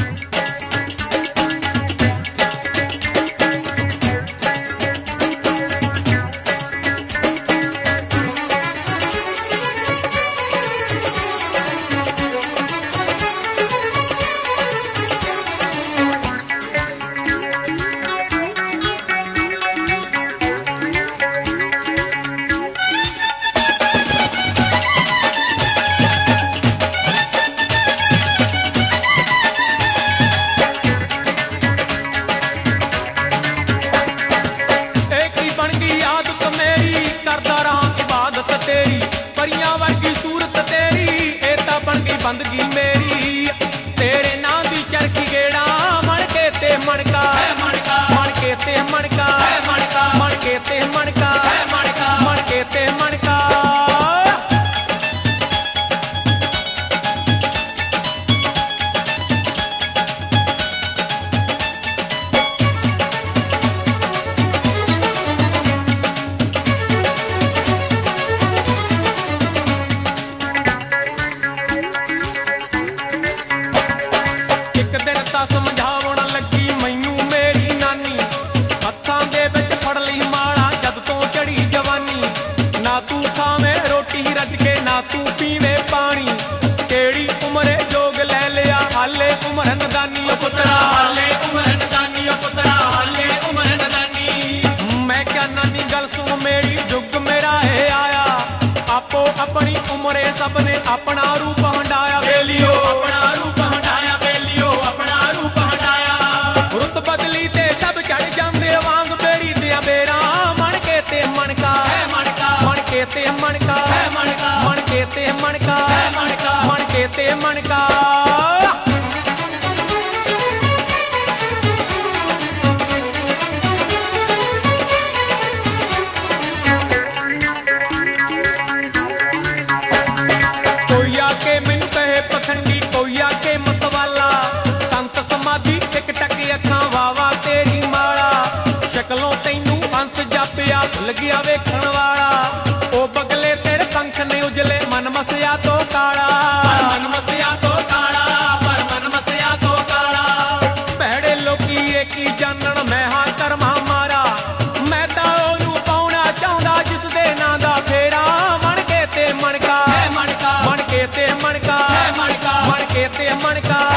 बंदगी मेरी तेरे नां दी चरखी गेड़ा मन के ते मणका मन के ते मणका मन के ते मणका मन के ते मणका समझावन लगी मैनू मेरी नानी हत्थां दे विच फड़ लई माला जद तो चढ़ी जवानी ना तू खावे रोटी रज के ना तू पीवे पानी केड़ी उम्रे जोग लै लिया हाले उम्र नदानी ओ पुत्रा हाले उम्र नदानी ओ पुत्रा हाले उम्र नदानी मैं क्या नानी गल सुन मेरी जुग मेरा है आया आपो अपनी उम्रे सब ने अपना रूप हंडाया वेलियो अपना रूप हंडाया वेलियो अपना बदली ते सब चढ़ जांदे वांग बेड़ी दिया बेरा मन के ते मणका मन के ते मणका मन के ते मणका मन के ते मणका कोई आके मैनू कहे पखंडी कोई आके मतवाला संत समाधि टिक टक अखां वावा तेरी माला शक्लों तैनू हंस जापिया भुल गया वेखण वाला ओ बगले तेरे पंख ने उजले मन मसिया तो काला मन मसिया तो काला पर मन मसिया तो काला भैड़े लोकी एक ही जानन मैं हां कर्मा मारा मैं तां ओनू पाउणा चाहुंदा जिस दे नां दा फेरा मन के ते मणका मन के ते मणका मन के ते मणका